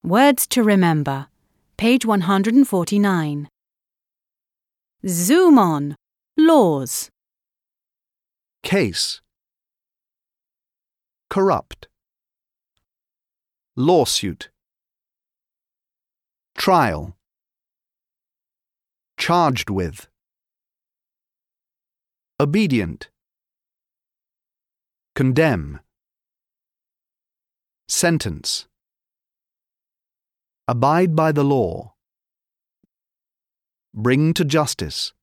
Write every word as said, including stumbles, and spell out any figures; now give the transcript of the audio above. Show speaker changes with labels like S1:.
S1: Words to remember. Page one hundred forty-nine. Zoom on. Laws.
S2: Case. Corrupt. Lawsuit. Trial. Charged with. Obedient. Condemn. Sentence. Abide by the law. Bring to justice.